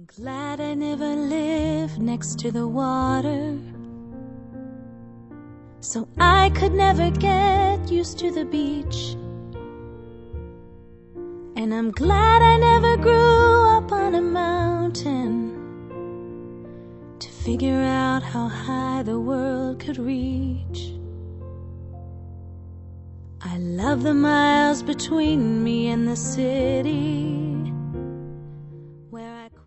I'm glad I never lived next to the water, so I could never get used to the beach. And I'm glad I never grew up on a mountain to figure out how high the world could reach. I love the miles between me and the city,